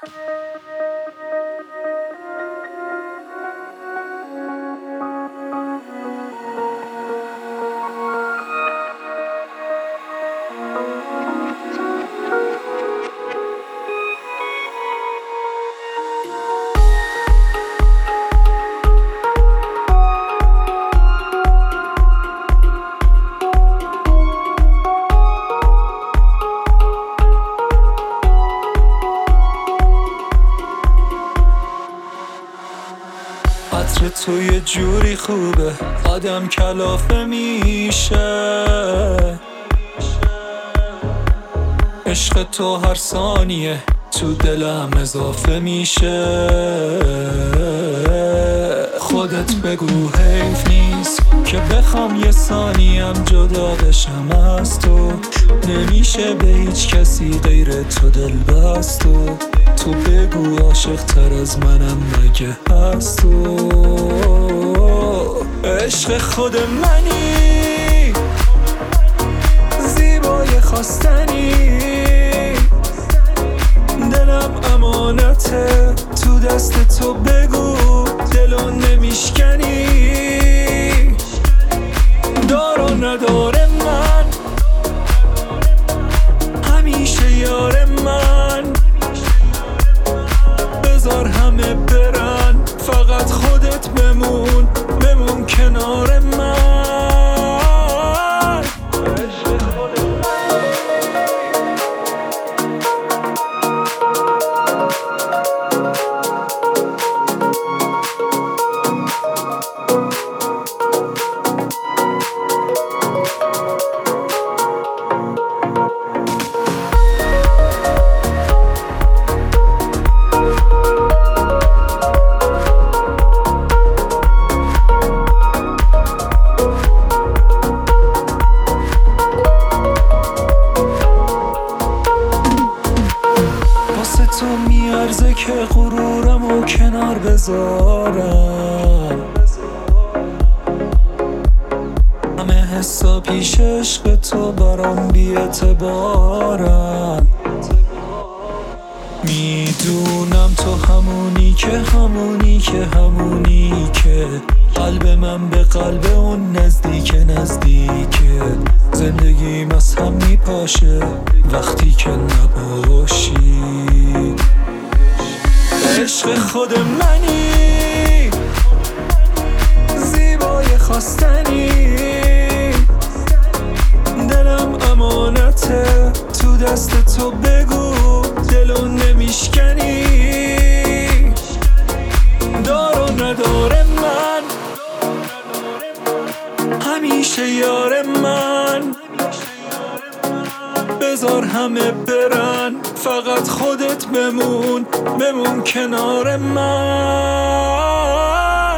عطر تو یه جوری خوبه آدم کلافه میشه. عشق تو هر ثانیه تو دلم اضافه میشه. خودت بگو حیف نیست که بخوام یه ثانیم جدا بشم از تو. نمیشه به هیچ کسی غیر تو دل بست. تو بگو عاشق تر از منم مگه هست تو؟ عشق خود منی، زیبای خواستنی، دلم امانته تو دست تو. بگو دلو نمیشکنی. دار و ندار من، همیشه یار من. بذار همه برن، فقط خودت بمون کنار من. تو میارزه که غرورمو کنار بذارم. همه حسا پیش عشق تو برام بی اعتبارم. میدونم تو همونی که قلب من به قلب اون نزدیکه. زندگیم از هم میپاشه وقتی که نباشی. عشق خود منی، زیبای خواستنی، دلم امانته تو دست تو. بگو دلو نمیشکنی. دار و ندار من، همیشه یار من. بذار همه برن، فقط خودت بمون کنار من.